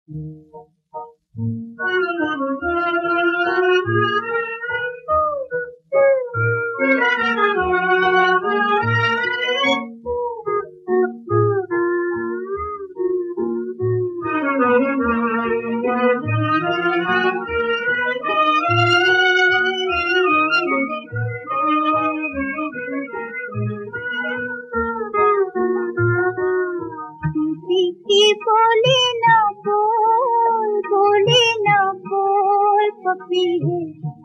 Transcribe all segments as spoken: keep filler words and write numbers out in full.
बोले ना बोल, बोले ना बोल पपी है,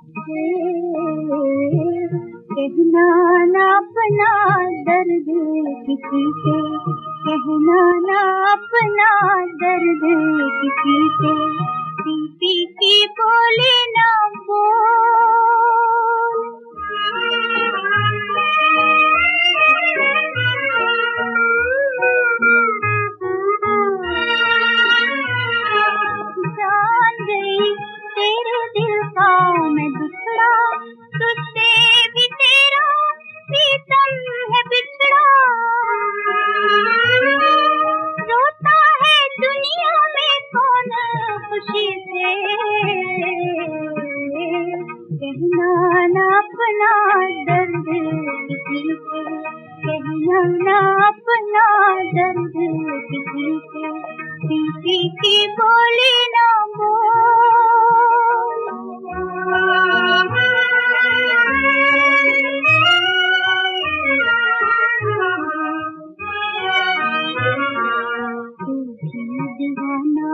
कहना ना अपना दर्द किसी से, कहना ना अपना दर्द किसी से, पी पी के बोले ना बोल। जान गई तेरे दिल का मैं दुखड़ा, तुझसे भी तेरा प्रीतम है बिछड़ा, रोता है दुनिया में कौन खुशी से, कहना ना अपना दर्द किसी से, कहना ना अपना दर्द किसी से, किसी की बोले ना बोल। तू भी दीवाना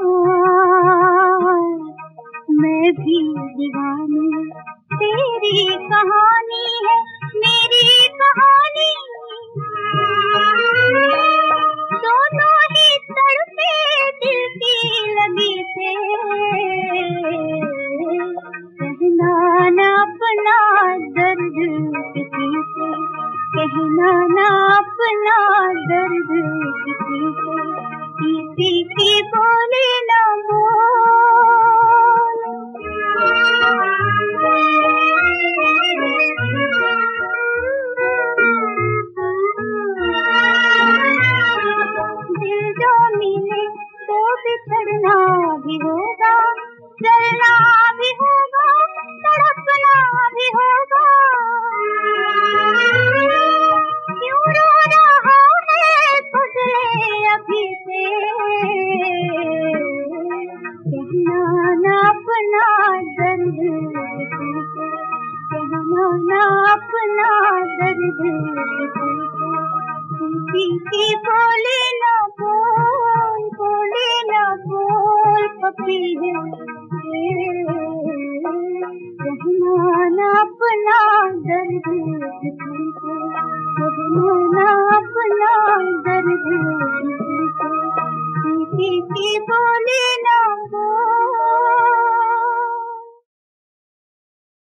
मैं भी दीवानी, तेरी कहानी है मेरी कहानी, दोनों ही तड़पे दिल की लगी से, कहना ना अपना दर्द किसी से, कहना ना अपना दर्द किसी से, किसी की बोले ना बोल। दिल जो मिले तो बिछड़ना भी होगा, चलना भी होगा, तड़पना भी होगा, क्यों रो रहा है खुदले अभी से, कहना ना अपना दर्द किसी से, कहना ना अपना दर्द किसी से, किसी की बोले ना बोल, बोले ना बोल पपी है, कहना ना अपना दर्द किसी से, कहना ना अपना दर्द किसी से, किसी की बोले